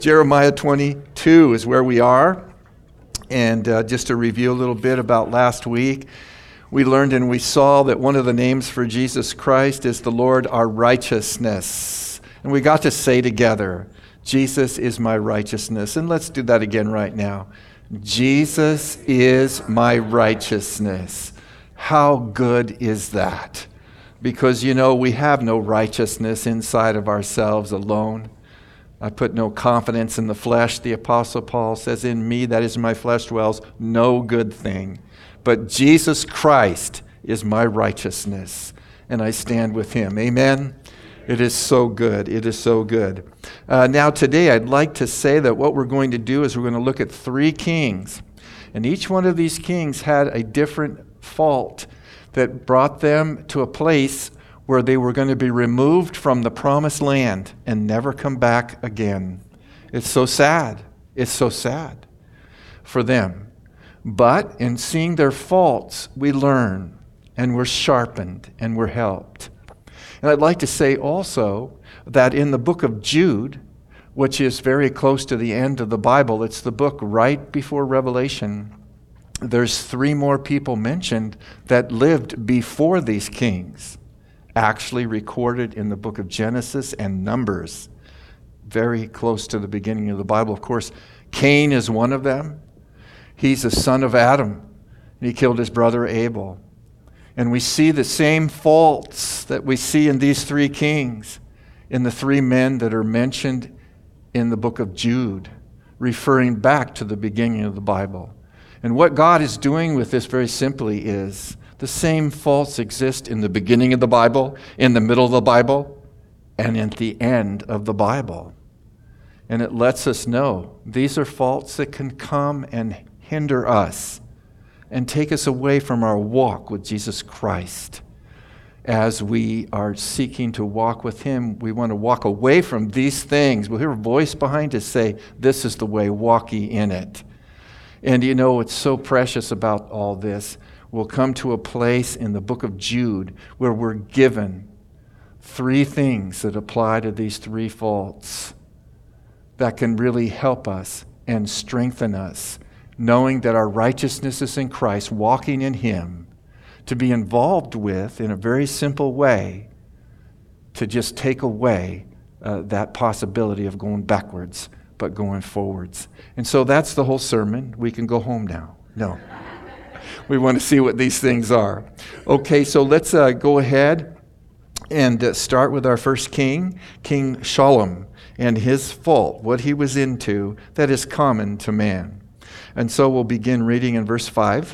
Jeremiah 22 is where we are. And just to review a little bit about last week, we learned and we saw that one of the names for Jesus Christ is the Lord our righteousness. And we got to say together, Jesus is my righteousness. And let's do that again right now. Jesus is my righteousness. How good is that? Because, we have no righteousness inside of ourselves alone. I put no confidence in the flesh. The Apostle Paul says, in me, that is my flesh, dwells no good thing. But Jesus Christ is my righteousness, and I stand with him. Amen? It is so good. It is so good. Now today, I'd like to say that what we're going to do is we're going to look at 3 kings. And each one of these kings had a different fault that brought them to a place where they were going to be removed from the promised land and never come back again. It's so sad. It's so sad for them. But in seeing their faults, we learn and we're sharpened and we're helped. And I'd like to say also that in the book of Jude, which is very close to the end of the Bible, it's the book right before Revelation, there's 3 more people mentioned that lived before these kings, actually recorded in the book of Genesis and Numbers, very close to the beginning of the Bible. Of course, Cain is one of them. He's a son of Adam, and he killed his brother Abel. And we see the same faults that we see in these 3 kings, in the 3 men that are mentioned in the book of Jude, referring back to the beginning of the Bible. And what God is doing with this very simply is the same faults exist in the beginning of the Bible, in the middle of the Bible, and at the end of the Bible. And it lets us know these are faults that can come and hinder us and take us away from our walk with Jesus Christ. As we are seeking to walk with him, we want to walk away from these things. We'll hear a voice behind us say, this is the way, walk ye in it. And it's so precious about all this. We'll come to a place in the book of Jude where we're given 3 things that apply to these 3 faults that can really help us and strengthen us, knowing that our righteousness is in Christ, walking in him, to be involved with, in a very simple way, to just take away that possibility of going backwards, but going forwards. And so that's the whole sermon. We can go home now. No. We want to see what these things are. Okay, so let's go ahead and start with our first king, King Shalom, and his fault, what he was into that is common to man. And so we'll begin reading in verse 5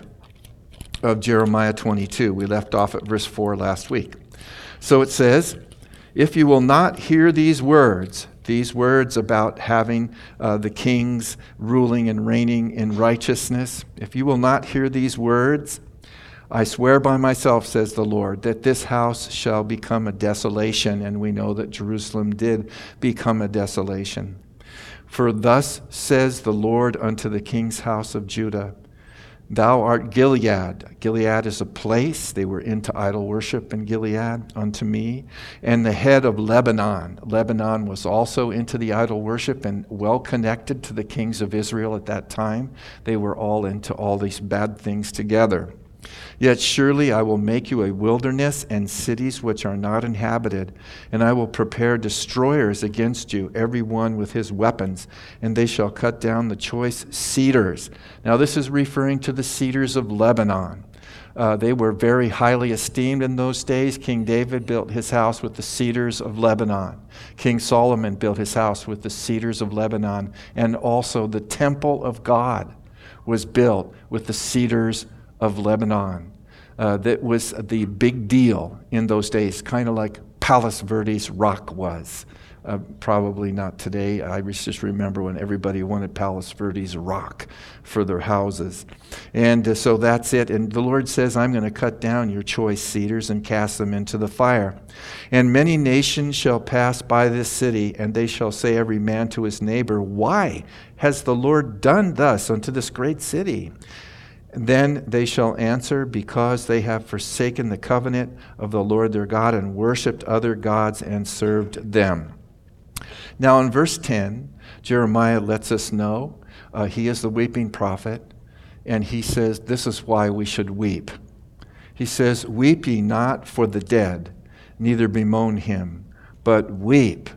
of Jeremiah 22. We left off at verse 4 last week. So it says, if you will not hear these words about having the kings ruling and reigning in righteousness, if you will not hear these words, I swear by myself, says the Lord, that this house shall become a desolation. And we know that Jerusalem did become a desolation. For thus says the Lord unto the king's house of Judah, thou art Gilead. Gilead is a place. They were into idol worship in Gilead unto me. And the head of Lebanon. Lebanon was also into the idol worship and well connected to the kings of Israel at that time. They were all into all these bad things together. Yet surely I will make you a wilderness and cities which are not inhabited, and I will prepare destroyers against you, every one with his weapons, and they shall cut down the choice cedars. Now this is referring to the cedars of Lebanon. They were very highly esteemed in those days. King David built his house with the cedars of Lebanon. King Solomon built his house with the cedars of Lebanon, and also the temple of God was built with the cedars of Lebanon. That was the big deal in those days, kind of like Palos Verdes rock was. Probably not today. I just remember when everybody wanted Palos Verdes rock for their houses. And so that's it. And the Lord says, I'm going to cut down your choice cedars and cast them into the fire. And many nations shall pass by this city, and they shall say every man to his neighbor, why has the Lord done thus unto this great city? Then they shall answer, because they have forsaken the covenant of the Lord their God and worshipped other gods and served them. Now in verse 10, Jeremiah lets us know. He is the weeping prophet, and he says this is why we should weep. He says, "Weep ye not for the dead, neither bemoan him, but weep,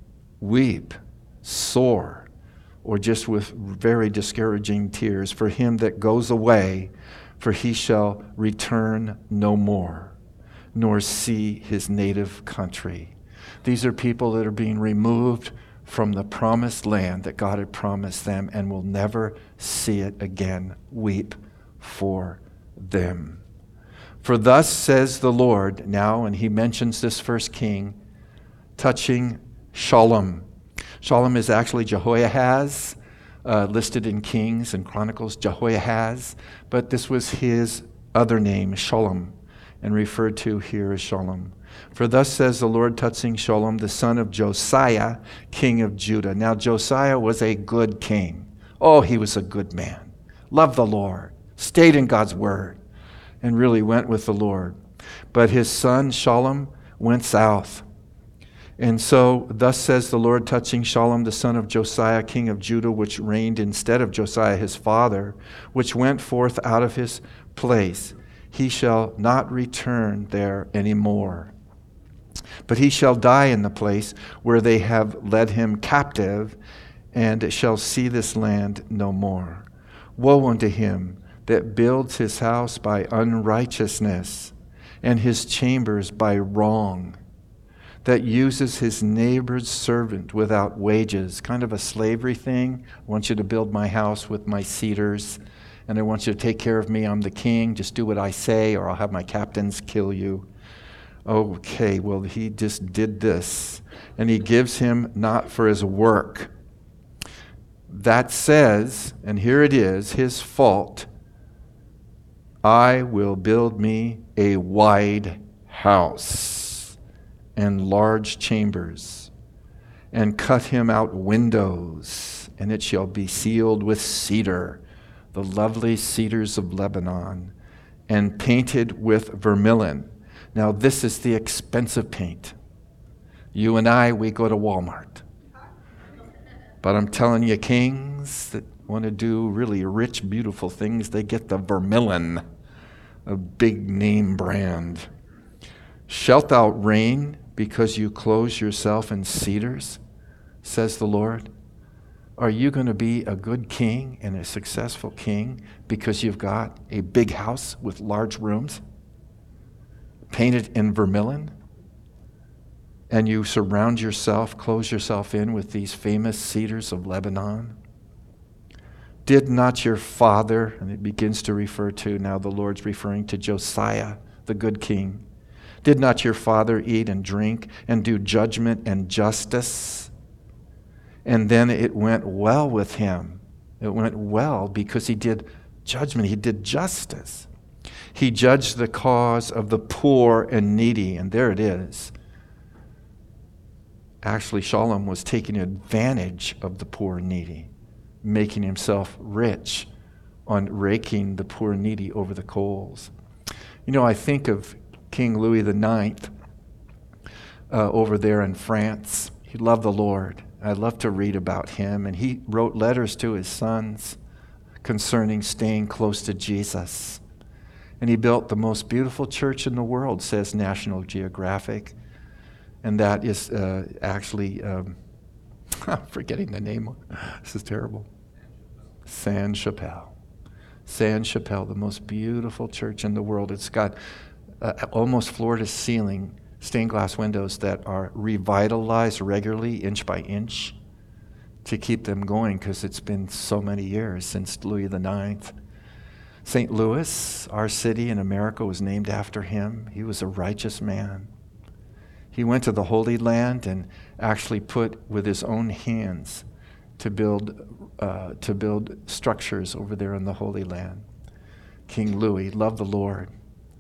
sore," or just with very discouraging tears, "for him that goes away, for he shall return no more, nor see his native country." These are people that are being removed from the promised land that God had promised them and will never see it again. Weep for them. "For thus says the Lord," now, and he mentions this first king, touching Shallum. Shallum is actually Jehoahaz, listed in Kings and Chronicles, Jehoahaz, but this was his other name, Shallum, and referred to here as Shallum. "For thus says the Lord touching Shallum, the son of Josiah, king of Judah." Now, Josiah was a good king. Oh, he was a good man. Loved the Lord, stayed in God's word, and really went with the Lord. But his son, Shallum, went south. And so, thus says the Lord touching Shallum, the son of Josiah, king of Judah, which reigned instead of Josiah his father, which went forth out of his place. "He shall not return there any more, but he shall die in the place where they have led him captive, and shall see this land no more. Woe unto him that builds his house by unrighteousness, and his chambers by wrong, that uses his neighbor's servant without wages." Kind of a slavery thing. "I want you to build my house with my cedars, and I want you to take care of me. I'm the king. Just do what I say, or I'll have my captains kill you." Okay, well, he just did this, and he gives him not for his work. That says, and here it is, his fault, "I will build me a wide house and large chambers, and cut him out windows, and it shall be sealed with cedar, the lovely cedars of Lebanon, and painted with vermilion." Now, this is the expensive paint. You and I, we go to Walmart. But I'm telling you, kings that want to do really rich, beautiful things, they get the vermilion, a big name brand. "Shalt thou reign because you clothe yourself in cedars, says the Lord?" Are you going to be a good king and a successful king because you've got a big house with large rooms, painted in vermilion, and you surround yourself, close yourself in with these famous cedars of Lebanon? "Did not your father," and it begins to refer to, now the Lord's referring to Josiah, the good king, "did not your father eat and drink and do judgment and justice? And then it went well with him." It went well because he did judgment, he did justice. "He judged the cause of the poor and needy," and there it is. Actually, Shallum was taking advantage of the poor and needy, making himself rich on raking the poor and needy over the coals. You know, I think of King Louis IX over there in France. He loved the Lord. I love to read about him, and he wrote letters to his sons concerning staying close to Jesus. And he built the most beautiful church in the world, says National Geographic. And that is actually, I'm forgetting the name. This is terrible. Sainte-Chapelle. Sainte-Chapelle, the most beautiful church in the world. It's got almost floor-to-ceiling stained glass windows that are revitalized regularly, inch by inch, to keep them going because it's been so many years since Louis IX. St. Louis, our city in America, was named after him. He was a righteous man. He went to the Holy Land and actually put with his own hands to build structures over there in the Holy Land. King Louis loved the Lord.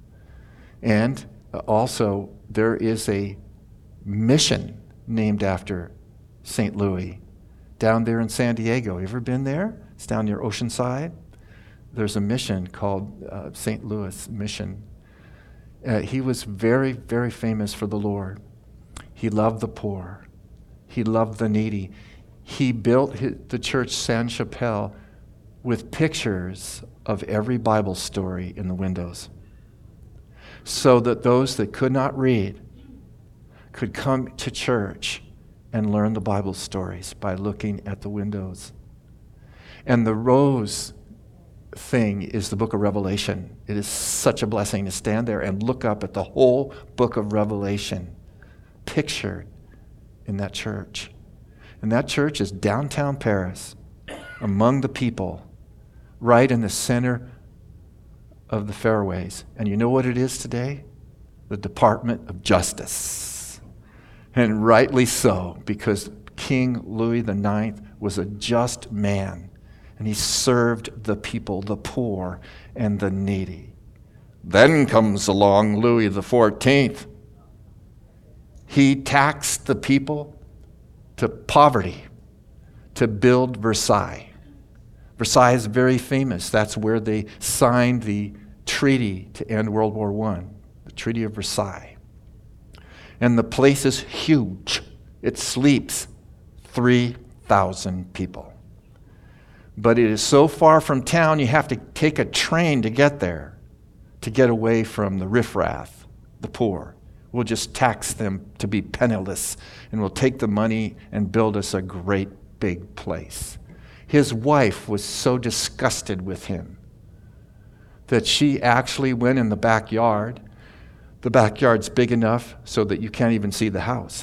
And also, there is a mission named after St. Louis down there in San Diego. You ever been there? It's down near Oceanside. There's a mission called St. Louis Mission. He was very, very famous for the Lord. He loved the poor. He loved the needy. he built the church Sainte Chapelle with pictures of every Bible story in the windows, so that those that could not read could come to church and learn the Bible stories by looking at the windows. And the rose thing is the book of Revelation. It is such a blessing to stand there and look up at the whole book of Revelation pictured in that church. And that church is downtown Paris, among the people, right in the center of the fairways. And you know what it is today? The Department of Justice. And rightly so, because King Louis IX was a just man, and he served the people, the poor and the needy. Then comes along Louis XIV. He taxed the people to poverty to build Versailles. Versailles is very famous. That's where they signed the treaty to end World War I, the Treaty of Versailles. And the place is huge. It sleeps 3,000 people. But it is so far from town, you have to take a train to get there, to get away from the riffraff, the poor. We'll just tax them to be penniless, and we'll take the money and build us a great big place. His wife was so disgusted with him that she actually went in the backyard. The backyard's big enough so that you can't even see the house.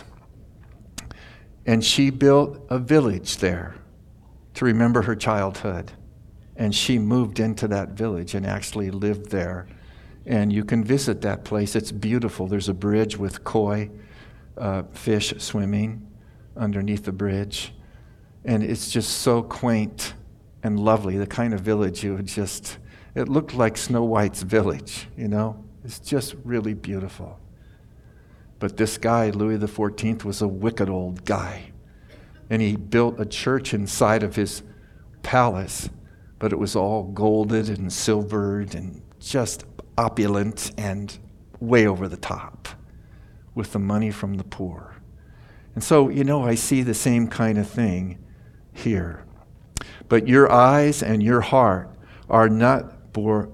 And she built a village there to remember her childhood. And she moved into that village and actually lived there. And you can visit that place. It's beautiful. There's a bridge with koi fish swimming underneath the bridge. And it's just so quaint and lovely, the kind of village you would just, it looked like Snow White's village, you know? It's just really beautiful. But this guy, Louis XIV, was a wicked old guy. And he built a church inside of his palace, but it was all golded and silvered and just opulent and way over the top with the money from the poor. And so, you know, I see the same kind of thing here. But your eyes and your heart are not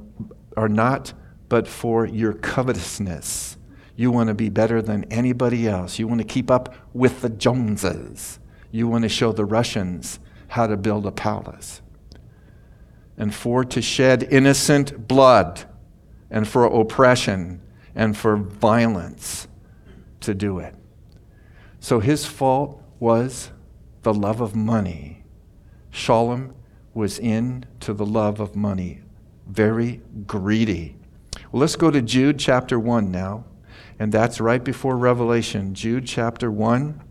but for your covetousness. You want to be better than anybody else. You want to keep up with the Joneses. You want to show the Russians how to build a palace. And for to shed innocent blood, and for oppression, and for violence to do it. So his fault was the love of money. Shalom was into the love of money, very greedy. Well, let's go to Jude chapter 1 now, and that's right before Revelation. Jude chapter 1.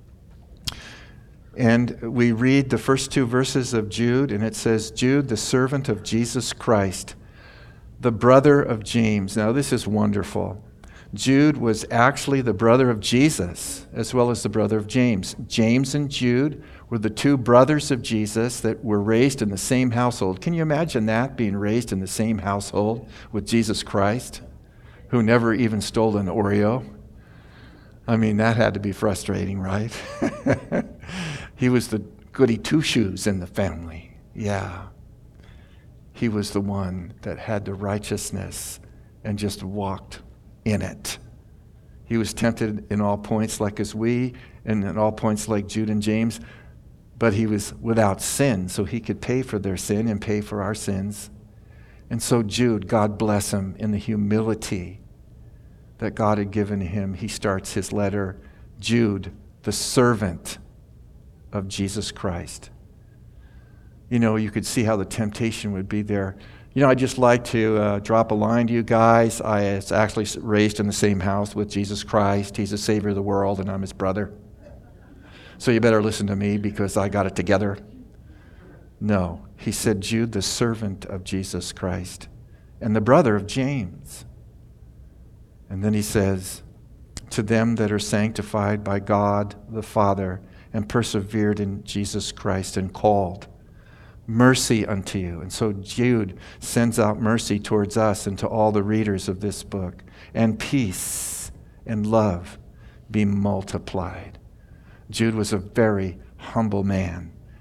And we read the first two verses of Jude, and it says, Jude, the servant of Jesus Christ, the brother of James. Now, this is wonderful. Jude was actually the brother of Jesus, as well as the brother of James. James and Jude were the two brothers of Jesus that were raised in the same household. Can you imagine that, being raised in the same household with Jesus Christ, who never even stole an Oreo? I mean, that had to be frustrating, right? He was the goody two-shoes in the family. Yeah. He was the one that had the righteousness and just walked in it. He was tempted in all points like as we, and in all points like Jude and James, but he was without sin, so he could pay for their sin and pay for our sins. And so Jude, God bless him, in the humility that God had given him, he starts his letter, Jude, the servant of Jesus Christ. You know, you could see how the temptation would be there. You know, I'd just like to drop a line to you guys. I was actually raised in the same house with Jesus Christ. He's the Savior of the world, and I'm his brother. So you better listen to me because I got it together. No, he said, Jude, the servant of Jesus Christ, and the brother of James. And then he says, to them that are sanctified by God the Father and persevered in Jesus Christ and called, mercy unto you. And so Jude sends out mercy towards us and to all the readers of this book. And peace and love be multiplied. Jude was a very humble man.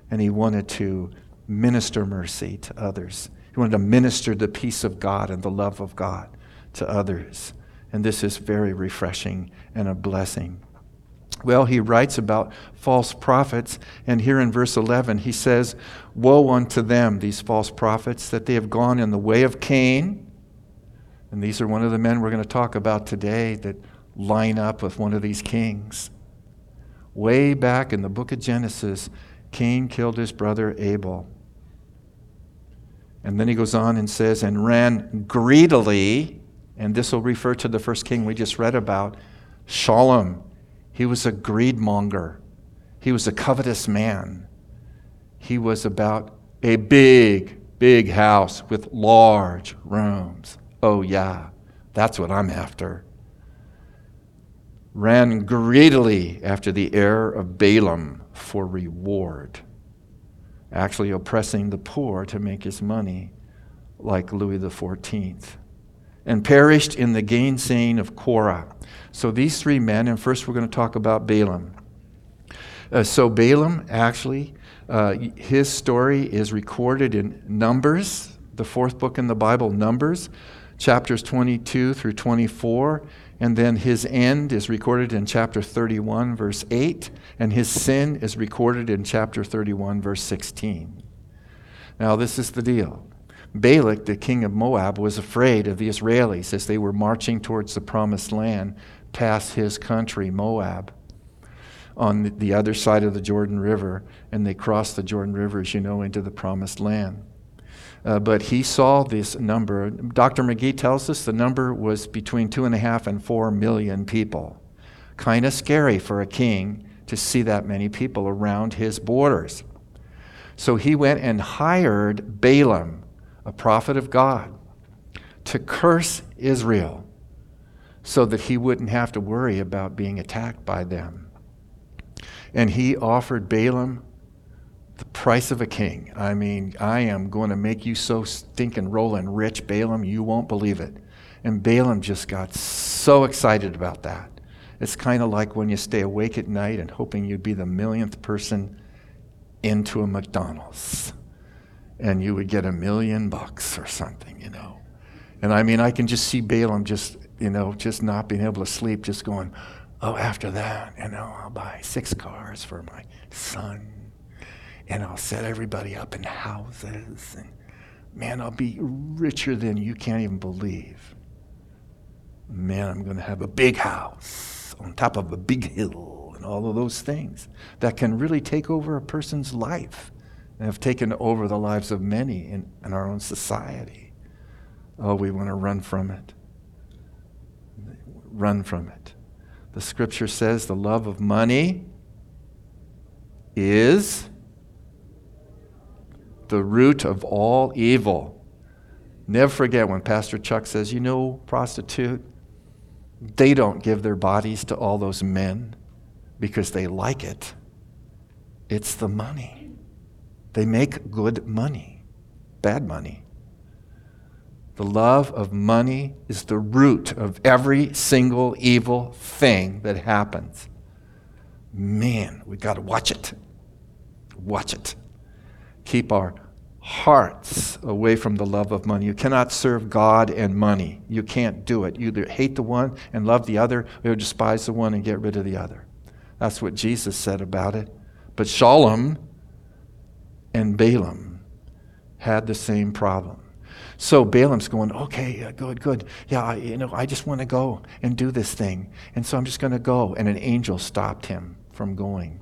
and he wanted to minister mercy to others. He wanted to minister the peace of God and the love of God to others. And this is very refreshing and a blessing. Well, he writes about false prophets, and here in verse 11 he says, "Woe unto them, these false prophets, that they have gone in the way of Cain." And these are one of the men we're going to talk about today that line up with one of these kings. Way back in the book of Genesis, Cain killed his brother Abel. And then he goes on and says, "And ran greedily," and this will refer to the first king we just read about, Shalom. He was a greed monger. He was a covetous man. He was about a big, big house with large rooms. Oh yeah, that's what I'm after. Ran greedily after the heir of Balaam for reward, actually oppressing the poor to make his money like Louis XIV, and perished in the gainsaying of Korah. So these three men, and first we're going to talk about Balaam. So Balaam, actually, his story is recorded in Numbers, the fourth book in the Bible, Numbers, chapters 22 through 24, and then his end is recorded in chapter 31, verse 8, and his sin is recorded in chapter 31, verse 16. Now, this is the deal. Balak, the king of Moab, was afraid of the Israelis as they were marching towards the promised land past his country, Moab, on the other side of the Jordan River, and they crossed the Jordan River, as you know, into the promised land. But he saw this number. Dr. McGee tells us the number was between 2.5 and 4 million people. Kind of scary for a king to see that many people around his borders. So he went and hired Balaam, a prophet of God, to curse Israel so that he wouldn't have to worry about being attacked by them. And he offered Balaam the price of a king. I mean, I am going to make you so stinking rolling rich, Balaam, you won't believe it. And Balaam just got so excited about that. It's kind of like when you stay awake at night and hoping you'd be the millionth person into a McDonald's, and you would get $1 million or something, you know. And I mean, I can just see Balaam just not being able to sleep, just going, oh, after that, I'll buy 6 cars for my son, and I'll set everybody up in houses, and man, I'll be richer than you can't even believe. Man, I'm going to have a big house on top of a big hill, and all of those things that can really take over a person's life and have taken over the lives of many in our own society. Oh, we want to run from it. Run from it. The scripture says the love of money is the root of all evil. Never forget when Pastor Chuck says, prostitute, they don't give their bodies to all those men because they like it. It's the money. They make good money, bad money. The love of money is the root of every single evil thing that happens. Man, we got to watch it. Watch it. Keep our hearts away from the love of money. You cannot serve God and money. You can't do it. You either hate the one and love the other, or despise the one and get rid of the other. That's what Jesus said about it. But Shalom and Balaam had the same problem. So Balaam's going, okay, good. Yeah, I just want to go and do this thing. And so I'm just going to go. And an angel stopped him from going.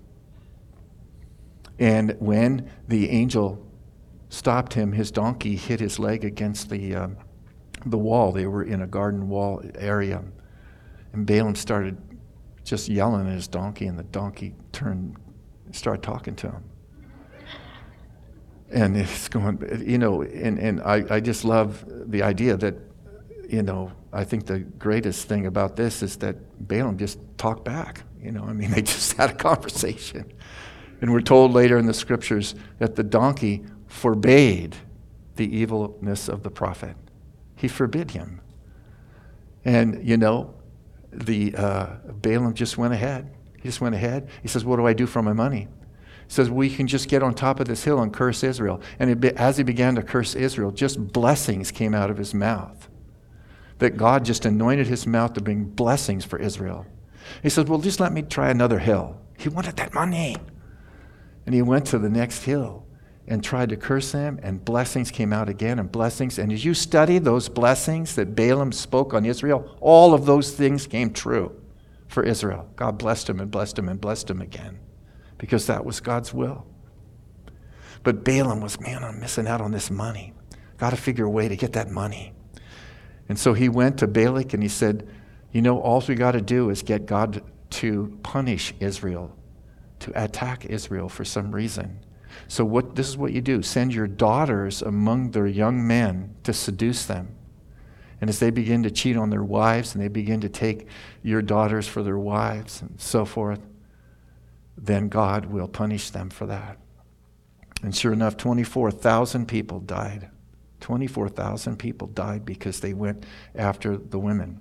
And when the angel stopped him, his donkey hit his leg against the wall. They were in a garden wall area. And Balaam started just yelling at his donkey, and the donkey turned and started talking to him. And it's going, and I just love the idea that, I think the greatest thing about this is that Balaam just talked back. They just had a conversation. And we're told later in the scriptures that the donkey forbade the evilness of the prophet. He forbid him. And, Balaam just went ahead. He just went ahead. He says, what do I do for my money? says, we can just get on top of this hill and curse Israel. And as he began to curse Israel, just blessings came out of his mouth. That God just anointed his mouth to bring blessings for Israel. He says, well, just let me try another hill. He wanted that money. And he went to the next hill and tried to curse them, and blessings came out again, and blessings. And as you study those blessings that Balaam spoke on Israel, all of those things came true for Israel. God blessed him and blessed him and blessed him again, because that was God's will. But Balaam was, man, I'm missing out on this money. Got to figure a way to get that money. And so he went to Balak and he said, you know, all we got to do is get God to punish Israel, to attack Israel for some reason. So this is what you do. Send your daughters among their young men to seduce them. And as they begin to cheat on their wives and they begin to take your daughters for their wives and so forth, then God will punish them for that. And sure enough, 24,000 people died. 24,000 people died because they went after the women.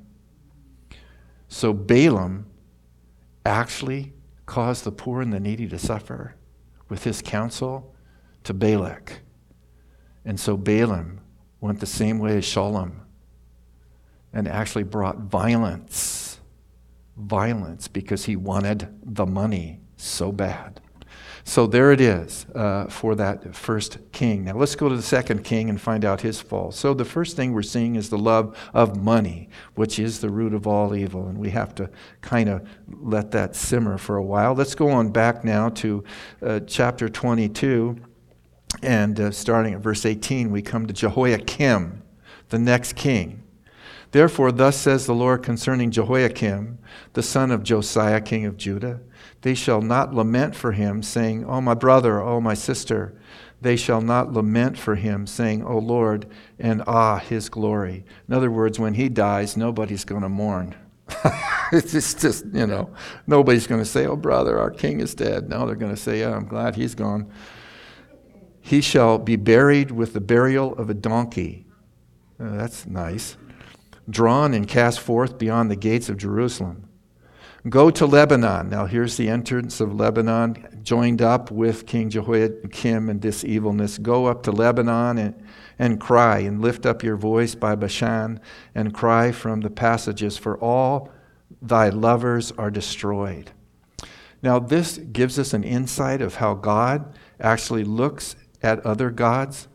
So Balaam actually caused the poor and the needy to suffer with his counsel to Balak. And so Balaam went the same way as Shalom and actually brought violence because he wanted the money so bad. So there it is for that first king. Now let's go to the second king and find out his fall. So the first thing we're seeing is the love of money, which is the root of all evil. And we have to kind of let that simmer for a while. Let's go on back now to chapter 22. And starting at verse 18, we come to Jehoiakim, the next king. Therefore, thus says the Lord concerning Jehoiakim, the son of Josiah, king of Judah, they shall not lament for him, saying, "Oh, my brother, oh, my sister." They shall not lament for him, saying, "O Lord," and his glory. In other words, when he dies, nobody's going to mourn. It's just, nobody's going to say, "Oh, brother, our king is dead." No, they're going to say, "Yeah, I'm glad he's gone." He shall be buried with the burial of a donkey. That's nice. Drawn and cast forth beyond the gates of Jerusalem. Go to Lebanon. Now here's the entrance of Lebanon, joined up with King Jehoiakim and this evilness. Go up to Lebanon and cry, and lift up your voice by Bashan, and cry from the passages, for all thy lovers are destroyed. Now this gives us an insight of how God actually looks at other gods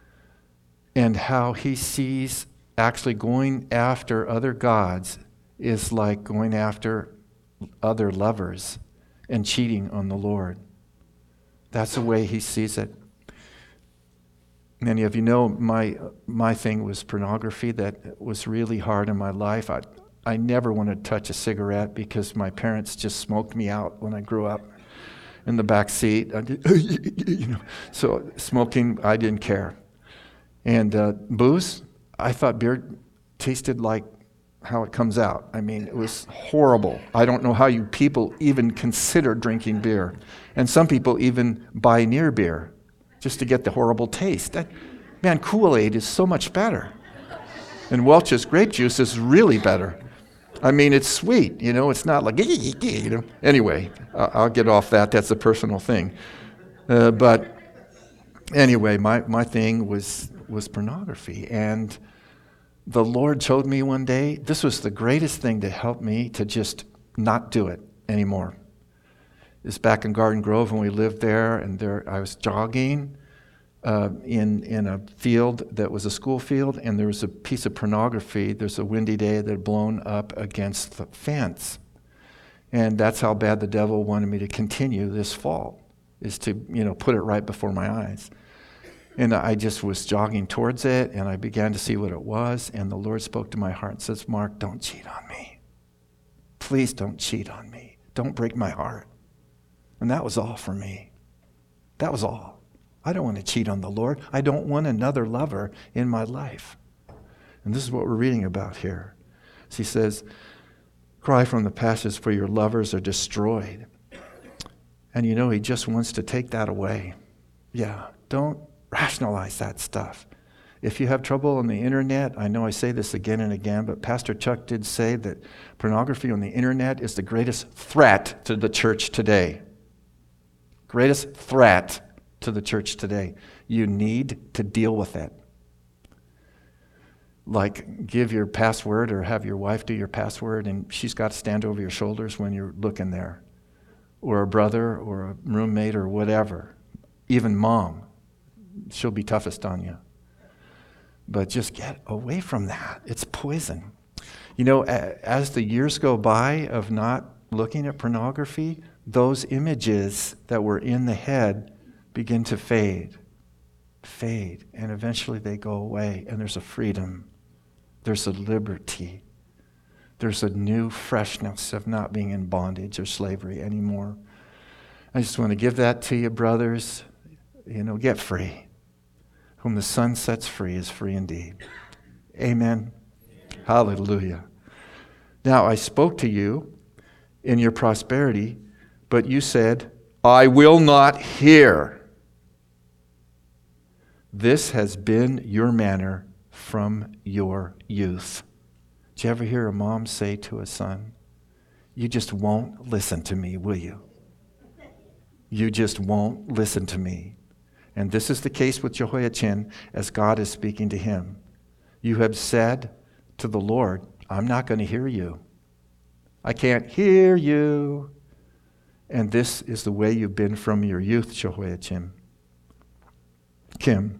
and how he sees actually going after other gods is like going after other lovers and cheating on the Lord. That's the way he sees it. Many of you know my thing was pornography. That was really hard in my life. I never wanted to touch a cigarette because my parents just smoked me out when I grew up in the back seat. So smoking, I didn't care. And booze, I thought beer tasted like how it comes out. I mean, it was horrible. I don't know how you people even consider drinking beer. And some people even buy near beer just to get the horrible taste. Man, Kool-Aid is so much better. And Welch's grape juice is really better. I mean, it's sweet, it's not like, Anyway, I'll get off that. That's a personal thing. But anyway, my thing was pornography. And the Lord showed me one day, this was the greatest thing to help me to just not do it anymore. It's back in Garden Grove when we lived there, and I was jogging in a field that was a school field, and there was a piece of pornography. There's a windy day that had blown up against the fence. And that's how bad the devil wanted me to continue this fault, is to, put it right before my eyes. And I just was jogging towards it, and I began to see what it was, and the Lord spoke to my heart and says, "Mark, don't cheat on me. Please don't cheat on me. Don't break my heart." And that was all for me. That was all. I don't want to cheat on the Lord. I don't want another lover in my life. And this is what we're reading about here. So he says, "Cry from the passages, for your lovers are destroyed." And he just wants to take that away. Yeah, don't rationalize that stuff. If you have trouble on the internet, I know I say this again and again, but Pastor Chuck did say that pornography on the internet is the greatest threat to the church today. greatest threat to the church today. You need to deal with it. Like give your password or have your wife do your password and she's got to stand over your shoulders when you're looking there. Or a brother or a roommate or whatever. Even mom. She'll be toughest on you. But just get away from that. It's poison. You know, as the years go by of not looking at pornography, those images that were in the head begin to fade, and eventually they go away, and there's a freedom. There's a liberty. There's a new freshness of not being in bondage or slavery anymore. I just want to give that to you, brothers. You know, get free. Whom the Son sets free is free indeed. Amen. Hallelujah. Now, I spoke to you in your prosperity, but you said, I will not hear. This has been your manner from your youth. Did you ever hear a mom say to a son, you just won't listen to me, will you? You just won't listen to me. And this is the case with Jehoiachin as God is speaking to him. You have said to the Lord, I'm not going to hear you. I can't hear you. And this is the way you've been from your youth, Jehoiachin. Kim,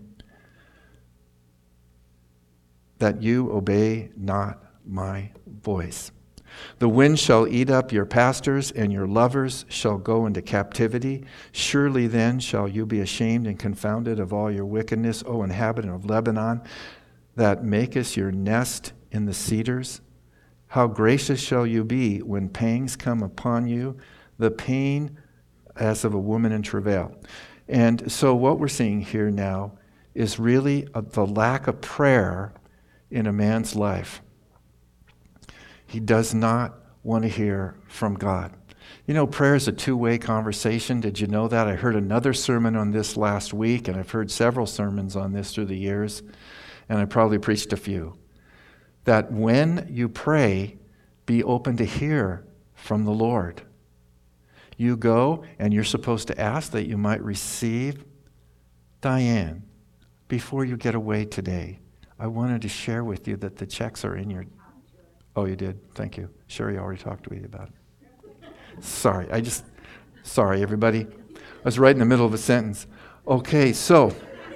that you obey not my voice. The wind shall eat up your pastors, and your lovers shall go into captivity. Surely then shall you be ashamed and confounded of all your wickedness, O inhabitant of Lebanon, that makest your nest in the cedars. How gracious shall you be when pangs come upon you, the pain as of a woman in travail. And so what we're seeing here now is really the lack of prayer in a man's life. He does not want to hear from God. You know, prayer is a two-way conversation. Did you know that? I heard another sermon on this last week, and I've heard several sermons on this through the years, and I probably preached a few. That when you pray, be open to hear from the Lord. You go, and you're supposed to ask that you might receive. Diane, before you get away today, I wanted to share with you that the checks are in your... Oh, you did? Thank you. Sherry already talked to me about it. Sorry, everybody. I was right in the middle of a sentence. Okay, so,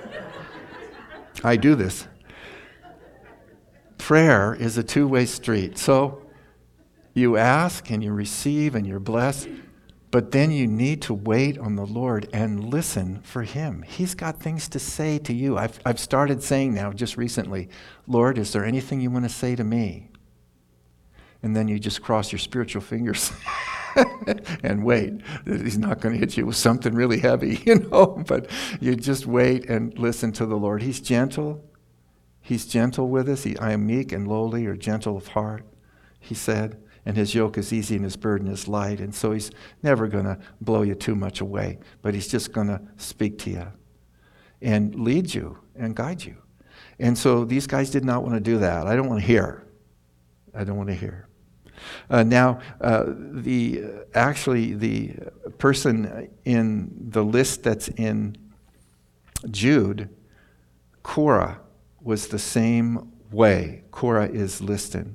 I do this. Prayer is a two-way street. So, you ask and you receive and you're blessed, but then you need to wait on the Lord and listen for Him. He's got things to say to you. I've started saying now, just recently, Lord, is there anything you want to say to me? And then you just cross your spiritual fingers and wait. He's not going to hit you with something really heavy, but you just wait and listen to the Lord. He's gentle. He's gentle with us. I am meek and lowly, or gentle of heart, He said. And His yoke is easy and His burden is light. And so He's never going to blow you too much away, but He's just going to speak to you and lead you and guide you. And so these guys did not want to do that. I don't want to hear. Now, the person in the list that's in Jude, Korah, was the same way. Korah is listed,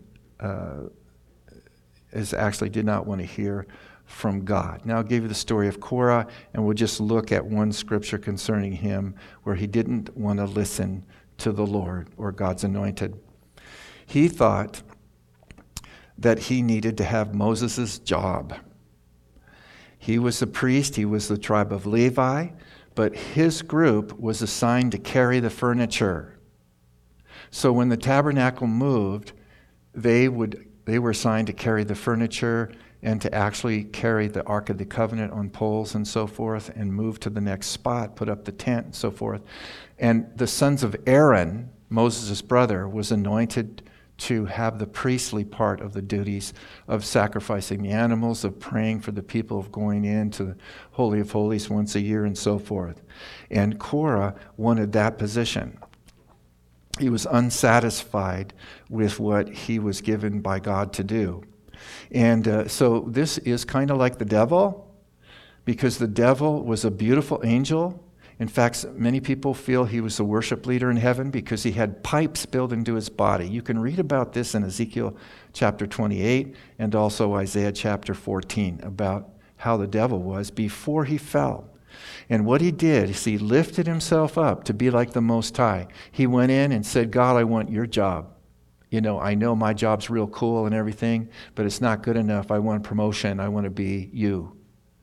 actually did not want to hear from God. Now I'll give you the story of Korah, and we'll just look at one scripture concerning him where he didn't want to listen to the Lord or God's anointed. He thought that he needed to have Moses' job. He was a priest, he was the tribe of Levi, but his group was assigned to carry the furniture. So when the tabernacle moved, they were assigned to carry the furniture and to actually carry the Ark of the Covenant on poles and so forth and move to the next spot, put up the tent and so forth. And the sons of Aaron, Moses' brother, was anointed to have the priestly part of the duties of sacrificing the animals, of praying for the people, of going into the Holy of Holies once a year and so forth. And Korah wanted that position. He was unsatisfied with what he was given by God to do. And so this is kind of like the devil, because the devil was a beautiful angel. In fact, many people feel he was a worship leader in heaven because he had pipes built into his body. You can read about this in Ezekiel chapter 28 and also Isaiah chapter 14 about how the devil was before he fell. And what he did is he lifted himself up to be like the Most High. He went in and said, God, I want your job. I know my job's real cool and everything, but it's not good enough. I want promotion. I want to be you.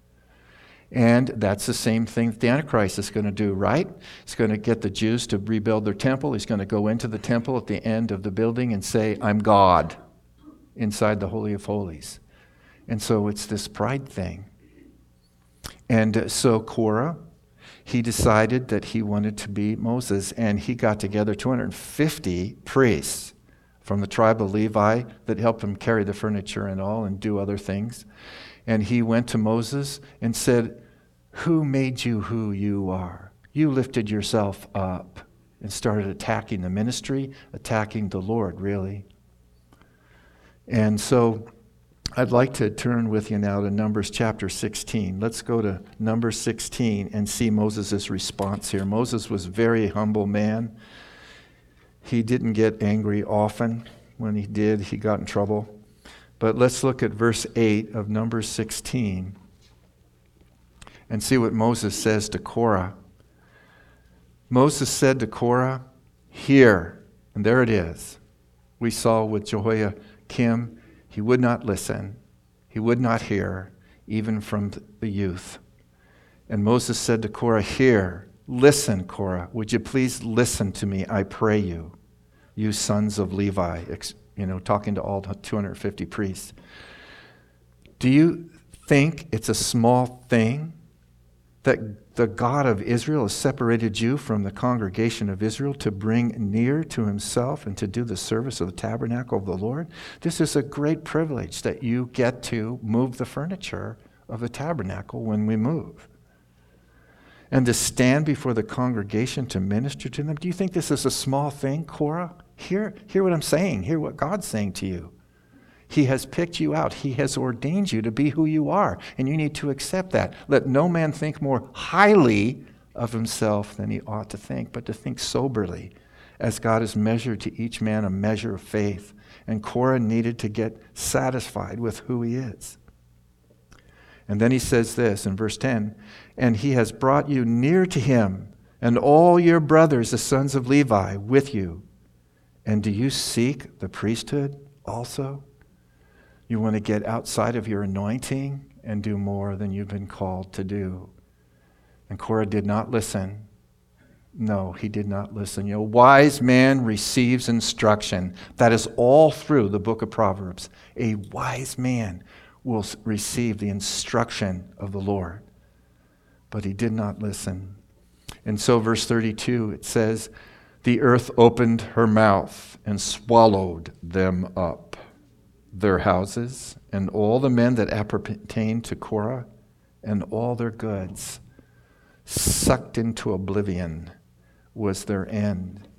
And that's the same thing that the Antichrist is going to do, right? He's going to get the Jews to rebuild their temple. He's going to go into the temple at the end of the building and say, I'm God, inside the Holy of Holies. And so it's this pride thing. And so Korah, he decided that he wanted to be Moses, and he got together 250 priests from the tribe of Levi that helped him carry the furniture and all and do other things. And he went to Moses and said, who made you who you are? You lifted yourself up and started attacking the ministry, attacking the Lord, really. And so I'd like to turn with you now to Numbers chapter 16. Let's go to Numbers 16 and see Moses' response here. Moses was a very humble man. He didn't get angry often. When he did, he got in trouble. But let's look at verse 8 of Numbers 16 and see what Moses says to Korah. Moses said to Korah, hear, and there it is. We saw with Jehoiakim, he would not listen. He would not hear, even from the youth. And Moses said to Korah, hear, listen, Korah, would you please listen to me, I pray you, you sons of Levi, talking to all 250 priests. Do you think it's a small thing that the God of Israel has separated you from the congregation of Israel to bring near to himself and to do the service of the tabernacle of the Lord? This is a great privilege that you get to move the furniture of the tabernacle when we move. And to stand before the congregation to minister to them. Do you think this is a small thing, Korah? Hear what I'm saying. Hear what God's saying to you. He has picked you out. He has ordained you to be who you are, and you need to accept that. Let no man think more highly of himself than he ought to think, but to think soberly, as God has measured to each man a measure of faith. And Korah needed to get satisfied with who he is. And then he says this in verse 10, and he has brought you near to him, and all your brothers, the sons of Levi, with you. And do you seek the priesthood also? You want to get outside of your anointing and do more than you've been called to do. And Korah did not listen. No, he did not listen. A wise man receives instruction. That is all through the book of Proverbs. A wise man will receive the instruction of the Lord. But he did not listen. And so verse 32, it says, the earth opened her mouth and swallowed them up, their houses, and all the men that appertained to Korah, and all their goods, sucked into oblivion was their end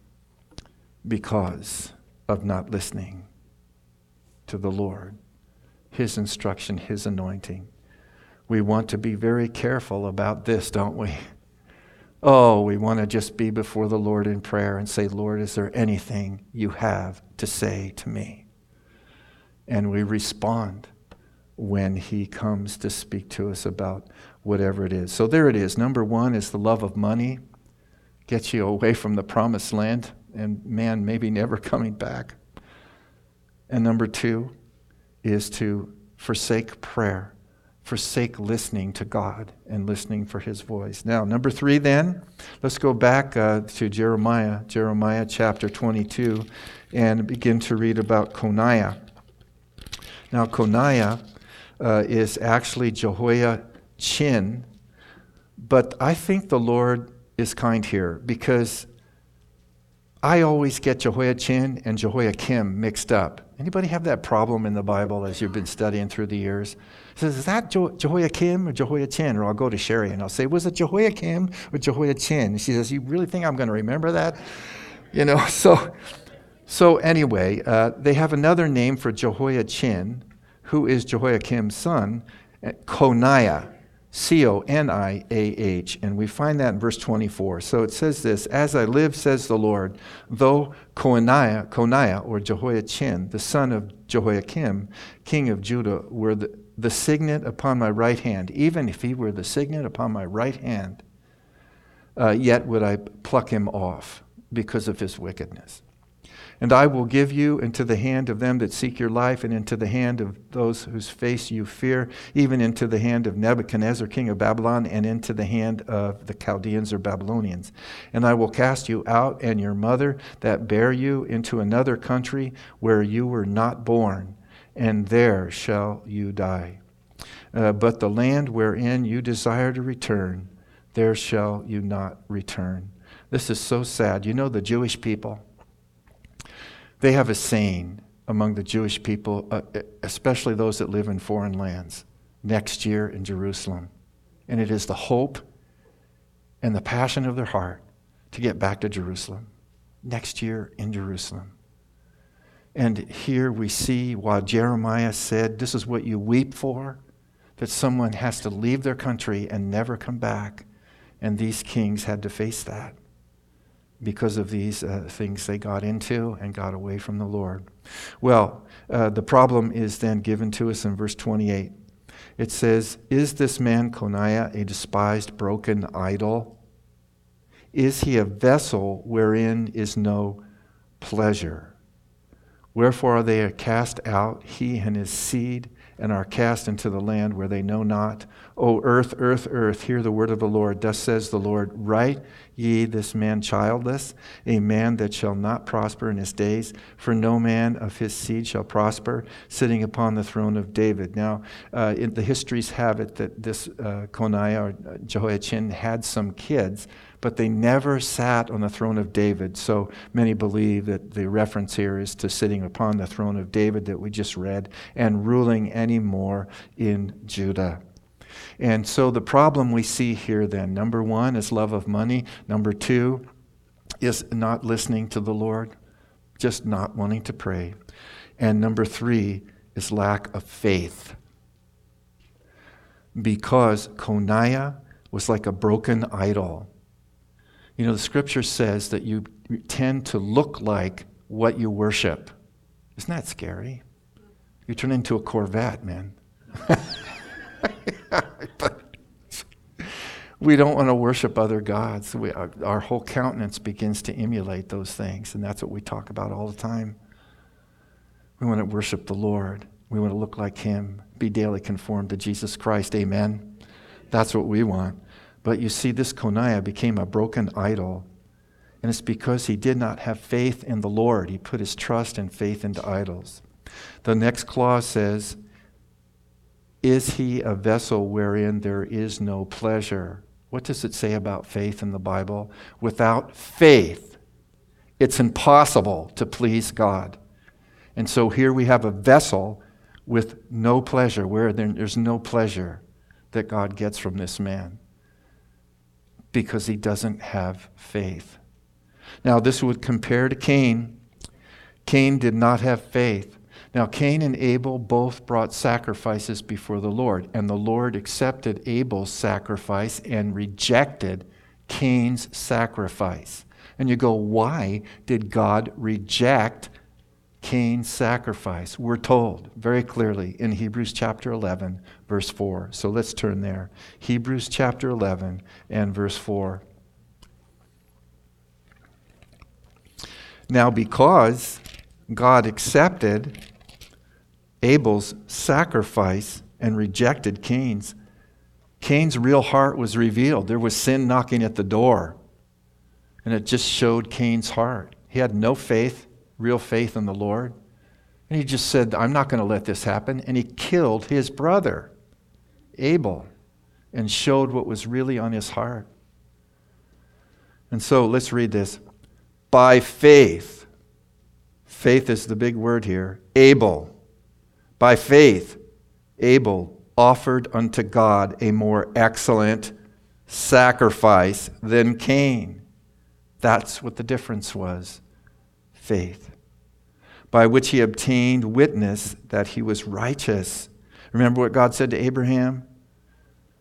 because of not listening to the Lord, his instruction, his anointing. We want to be very careful about this, don't we? Oh, we want to just be before the Lord in prayer and say, Lord, is there anything you have to say to me? And we respond when he comes to speak to us about whatever it is. So there it is. Number one is the love of money. Gets you away from the promised land and man, maybe never coming back. And number two is to forsake prayer. Forsake listening to God and listening for his voice. Now, number three then, let's go back to Jeremiah chapter 22, and begin to read about Coniah. Now, Coniah is actually Jehoiachin, but I think the Lord is kind here because I always get Jehoiachin and Jehoiakim mixed up. Anybody have that problem in the Bible as you've been studying through the years? It says, is that Jehoiakim or Jehoiachin? Or I'll go to Sherry and I'll say, was it Jehoiakim or Jehoiachin? And she says, you really think I'm going to remember that? So anyway, they have another name for Jehoiachin, who is Jehoiakim's son, Coniah. Coniah. And we find that in verse 24. So it says this, as I live, says the Lord, though Coniah, or Jehoiachin, the son of Jehoiakim, king of Judah, were the signet upon my right hand, even if he were the signet upon my right hand, yet would I pluck him off because of his wickedness. And I will give you into the hand of them that seek your life, and into the hand of those whose face you fear, even into the hand of Nebuchadnezzar, king of Babylon, and into the hand of the Chaldeans or Babylonians. And I will cast you out and your mother that bare you into another country where you were not born, and there shall you die. But the land wherein you desire to return, there shall you not return. This is so sad. You know, the Jewish people, they have a saying among the Jewish people, especially those that live in foreign lands, next year in Jerusalem. And it is the hope and the passion of their heart to get back to Jerusalem. Next year in Jerusalem. And here we see while Jeremiah said, this is what you weep for, that someone has to leave their country and never come back. And these kings had to face that because of these things they got into and got away from the Lord. Well, the problem is then given to us in verse 28. It says, is this man Coniah a despised, broken idol? Is he a vessel wherein is no pleasure? Wherefore are they cast out, he and his seed, and are cast into the land where they know not. O earth, earth, earth, hear the word of the Lord. Thus says the Lord, write ye this man childless, a man that shall not prosper in his days, for no man of his seed shall prosper, sitting upon the throne of David. Now, the histories have it that this Coniah or Jehoiachin had some kids, but they never sat on the throne of David. So many believe that the reference here is to sitting upon the throne of David that we just read and ruling anymore in Judah. And so the problem we see here then, number one is love of money. Number two is not listening to the Lord, just not wanting to pray. And number three is lack of faith. Because Coniah was like a broken idol. You know, the scripture says that you tend to look like what you worship. Isn't that scary? You turn into a Corvette, man. But we don't want to worship other gods. Our whole countenance begins to emulate those things, and that's what we talk about all the time. We want to worship the Lord. We want to look like Him, be daily conformed to Jesus Christ. Amen? That's what we want. But you see, this Coniah became a broken idol, and it's because he did not have faith in the Lord. He put his trust and faith into idols. The next clause says, is he a vessel wherein there is no pleasure? What does it say about faith in the Bible? Without faith, it's impossible to please God. And so here we have a vessel with no pleasure, where there's no pleasure that God gets from this man, because he doesn't have faith. Now, this would compare to Cain. Cain did not have faith. Now, Cain and Abel both brought sacrifices before the Lord, and the Lord accepted Abel's sacrifice and rejected Cain's sacrifice. And you go, why did God reject Cain's sacrifice? We're told very clearly in Hebrews chapter 11, verse 4. So let's turn there. Hebrews chapter 11 and verse 4. Now, because God accepted Abel's sacrifice and rejected Cain's real heart was revealed. There was sin knocking at the door, and it just showed Cain's heart. He had no faith, real faith in the Lord. And he just said, I'm not going to let this happen. And he killed his brother, Abel, and showed what was really on his heart. And so let's read this. By faith, faith is the big word here, Abel. By faith, Abel offered unto God a more excellent sacrifice than Cain. That's what the difference was. Faith, by which he obtained witness that he was righteous. Remember what God said to Abraham?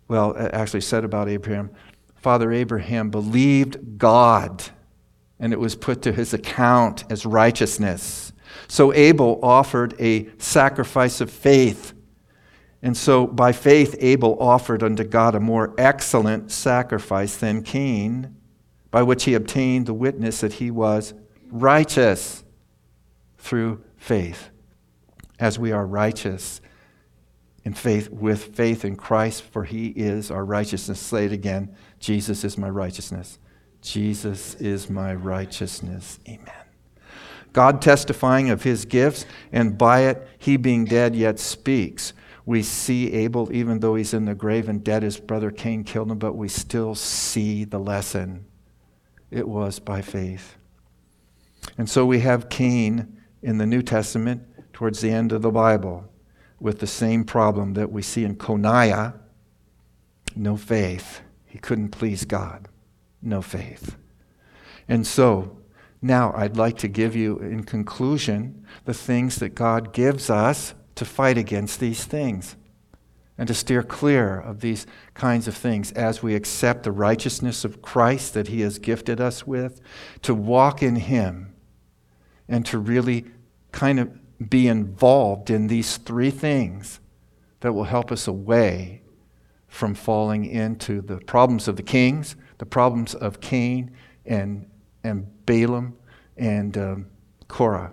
well, it actually said about Abraham, Father Abraham believed God, and it was put to his account as righteousness. So Abel offered a sacrifice of faith. And so by faith, Abel offered unto God a more excellent sacrifice than Cain, by which he obtained the witness that he was righteous through faith. As we are righteous in faith, with faith in Christ, for he is our righteousness. Say it again. Jesus is my righteousness. Jesus is my righteousness. Amen. God testifying of his gifts, and by it he being dead yet speaks. We see Abel, even though he's in the grave and dead, his brother Cain killed him, but we still see the lesson. It was by faith. And so we have Cain in the New Testament towards the end of the Bible with the same problem that we see in Coniah. No faith. He couldn't please God. No faith. And so now I'd like to give you, in conclusion, the things that God gives us to fight against these things and to steer clear of these kinds of things as we accept the righteousness of Christ that he has gifted us with, to walk in him and to really kind of be involved in these three things that will help us away from falling into the problems of the kings, the problems of Cain and Balaam and Korah.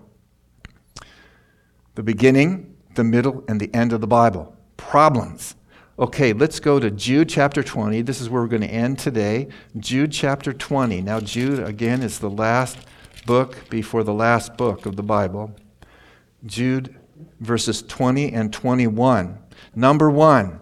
The beginning, the middle, and the end of the Bible. Problems. Okay, let's go to Jude chapter 20. This is where we're going to end today. Jude chapter 20. Now, Jude, again, is the last book before the last book of the Bible. Jude verses 20 and 21. Number 1.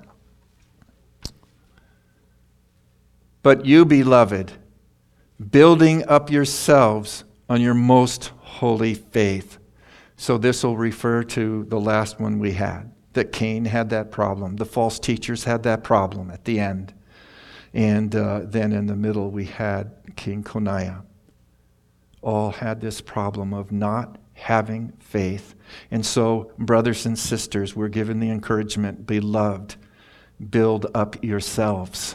But you, beloved, building up yourselves on your most holy faith. So this will refer to the last one we had, that Cain had that problem. The false teachers had that problem at the end. And then in the middle we had King Coniah. All had this problem of not having faith. And so, brothers and sisters, we're given the encouragement, beloved, build up yourselves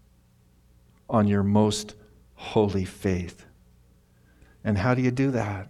on your most holy faith. And how do you do that?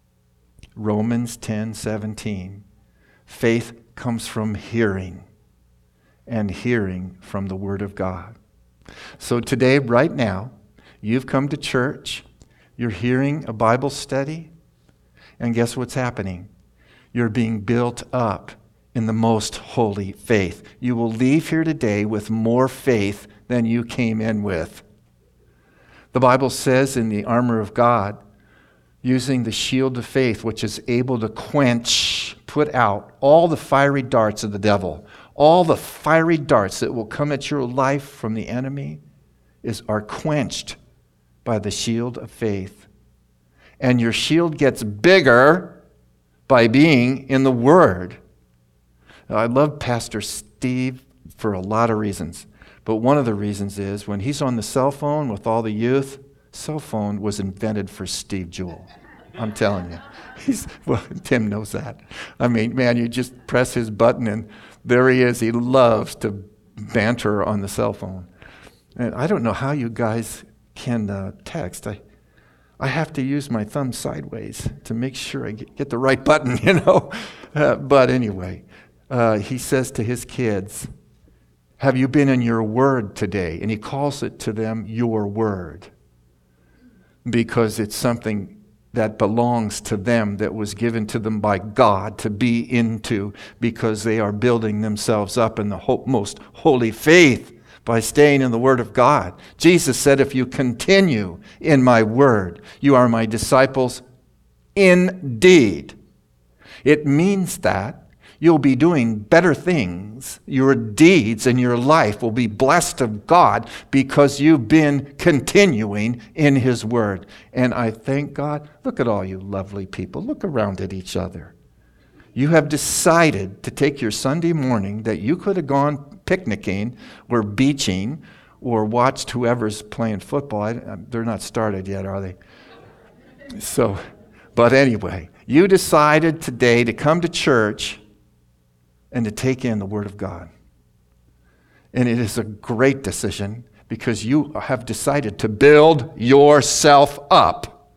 Romans 10:17. Faith comes from hearing, and hearing from the Word of God. So today, right now, you've come to church, you're hearing a Bible study, and guess what's happening? You're being built up in the most holy faith. You will leave here today with more faith than you came in with. The Bible says in the armor of God, using the shield of faith, which is able to quench, put out all the fiery darts of the devil, all the fiery darts that will come at your life from the enemy are quenched by the shield of faith. And your shield gets bigger by being in the Word. Now, I love Pastor Steve for a lot of reasons. But one of the reasons is when he's on the cell phone with all the youth, cell phone was invented for Steve Jewell. I'm telling you. Well, Tim knows that. I mean, man, you just press his button and there he is. He loves to banter on the cell phone. And I don't know how you guys can text. I have to use my thumb sideways to make sure I get the right button, you know. But anyway, he says to his kids, have you been in your word today? And he calls it to them your word, because it's something that belongs to them, that was given to them by God to be into, because they are building themselves up in the most holy faith by staying in the Word of God. Jesus said, if you continue in my word, you are my disciples indeed. It means that you'll be doing better things. Your deeds and your life will be blessed of God because you've been continuing in His Word. And I thank God. Look at all you lovely people. Look around at each other. You have decided to take your Sunday morning that you could have gone picnicking or beaching or watched whoever's playing football. They're not started yet, are they? So, but anyway, you decided today to come to church and to take in the Word of God. And it is a great decision because you have decided to build yourself up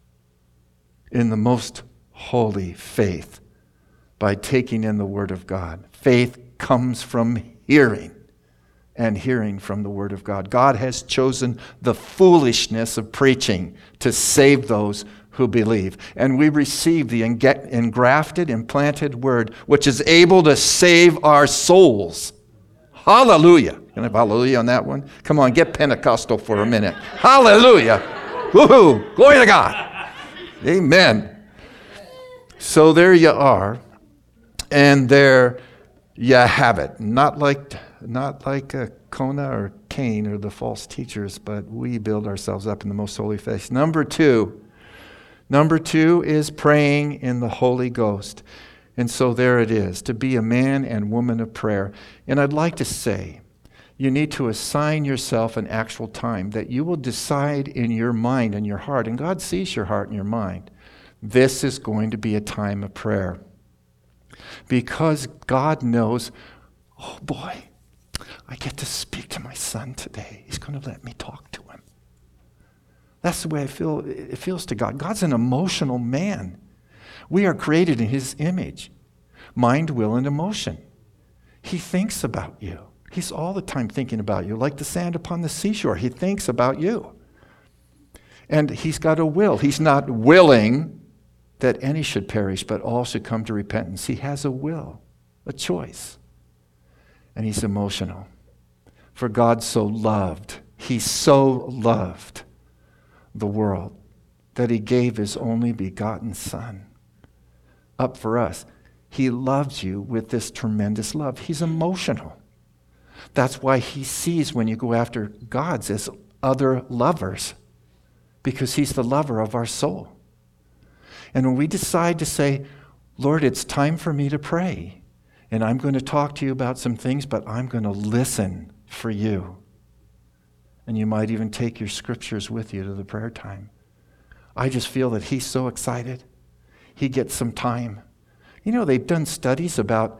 in the most holy faith by taking in the Word of God. Faith comes from hearing, and hearing from the Word of God. God has chosen the foolishness of preaching to save those who believe. And we receive the engrafted, implanted Word, which is able to save our souls. Hallelujah. Can I have hallelujah on that one? Come on, get Pentecostal for a minute. Hallelujah. Woohoo. Glory to God. Amen. So there you are. And there you have it. Not like Kona or Cain or the false teachers, but we build ourselves up in the most holy faith. Number two is praying in the Holy Ghost. And so there it is, to be a man and woman of prayer. And I'd like to say, you need to assign yourself an actual time that you will decide in your mind and your heart, and God sees your heart and your mind, this is going to be a time of prayer. Because God knows, oh boy, I get to speak to my son today. He's going to let me talk to him. That's the way it feels to God. God's an emotional man. We are created in his image, mind, will, and emotion. He thinks about you. He's all the time thinking about you, like the sand upon the seashore. He thinks about you. And he's got a will. He's not willing that any should perish, but all should come to repentance. He has a will, a choice. And he's emotional. For God so loved, he so loved the world that he gave his only begotten Son up for us. He loves you with this tremendous love. He's emotional. That's why he sees when you go after gods as other lovers, because he's the lover of our soul. And when we decide to say, Lord, it's time for me to pray, and I'm going to talk to you about some things, but I'm going to listen for you. And you might even take your scriptures with you to the prayer time. I just feel that he's so excited. He gets some time. You know, they've done studies about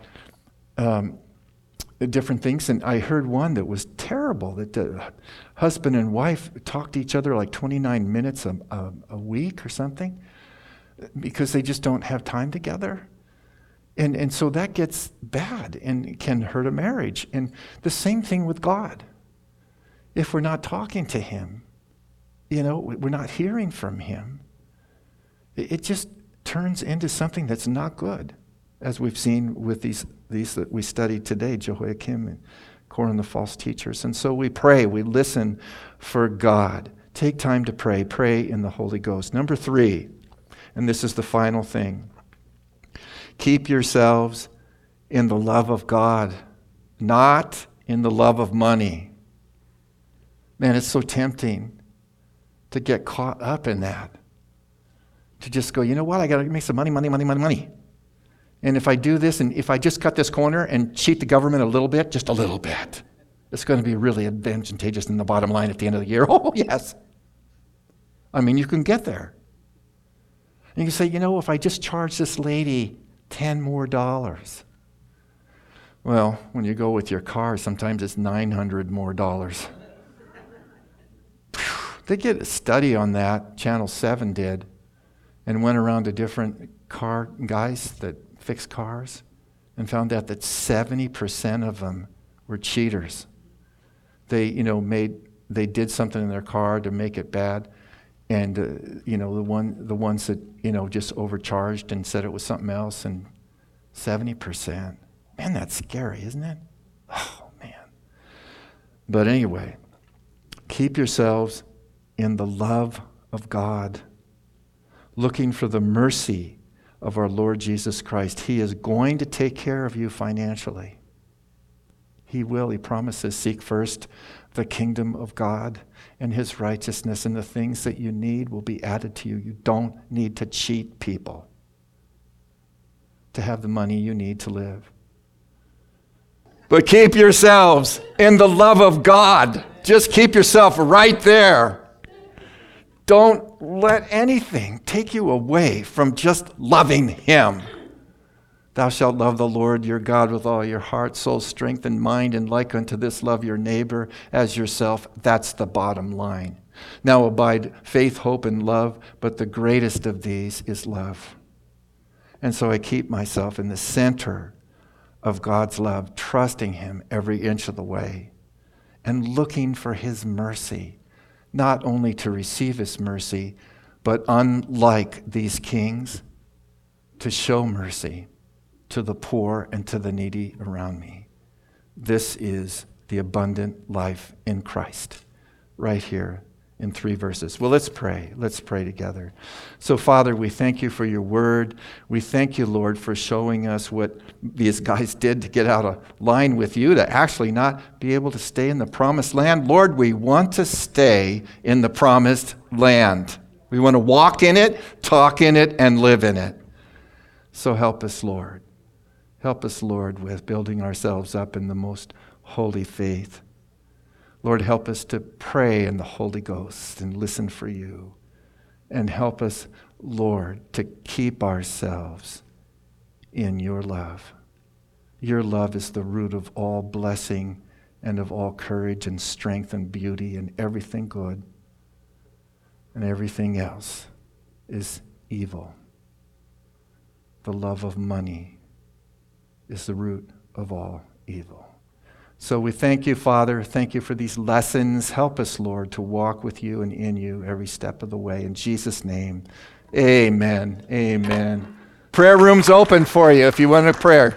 different things, and I heard one that was terrible, that the husband and wife talk to each other like 29 minutes a week or something, because they just don't have time together. And so that gets bad and can hurt a marriage. And the same thing with God. If we're not talking to him, you know, we're not hearing from him, it just turns into something that's not good, as we've seen with these that we studied today, Jehoiakim and Korah and the false teachers. And so we pray, we listen for God. Take time to pray. Pray in the Holy Ghost. Number 3, and this is the final thing. Keep yourselves in the love of God, not in the love of money. Man, it's so tempting to get caught up in that. To just go, you know what, I got to make some money. And if I do this, and if I just cut this corner and cheat the government a little bit, just a little bit, it's going to be really advantageous in the bottom line at the end of the year. Oh, yes. I mean, you can get there. And you can say, you know, if I just charge this lady $10 more. Well, when you go with your car, sometimes it's $900 more. They did a study on that, Channel 7 did, and went around to different car guys that fix cars and found out that 70% of them were cheaters. They, they did something in their car to make it bad, and the ones that just overcharged and said it was something else, and 70%. Man, that's scary, isn't it? Oh man. But anyway, keep yourselves in the love of God, looking for the mercy of our Lord Jesus Christ. He is going to take care of you financially. He will. He promises, seek first the kingdom of God and his righteousness, and the things that you need will be added to you. You don't need to cheat people to have the money you need to live. But keep yourselves in the love of God. Just keep yourself right there. Don't let anything take you away from just loving him. Thou shalt love the Lord your God with all your heart, soul, strength, and mind, and like unto this love your neighbor as yourself. That's the bottom line. Now abide faith, hope, and love, but the greatest of these is love. And so I keep myself in the center of God's love, trusting him every inch of the way, and looking for his mercy, not only to receive his mercy, but unlike these kings, to show mercy to the poor and to the needy around me. This is the abundant life in Christ, right here in 3 verses. Well, let's pray. Let's pray together. So, Father, we thank you for your word. We thank you, Lord, for showing us what these guys did to get out of line with you, to actually not be able to stay in the promised land. Lord, we want to stay in the promised land. We want to walk in it, talk in it, and live in it. So help us, Lord. Help us, Lord, with building ourselves up in the most holy faith. Lord, help us to pray in the Holy Ghost and listen for you. And help us, Lord, to keep ourselves in your love. Your love is the root of all blessing and of all courage and strength and beauty and everything good. And everything else is evil. The love of money is the root of all evil. So we thank you, Father. Thank you for these lessons. Help us, Lord, to walk with you and in you every step of the way. In Jesus' name, amen. Amen. Prayer room's open for you if you want a prayer.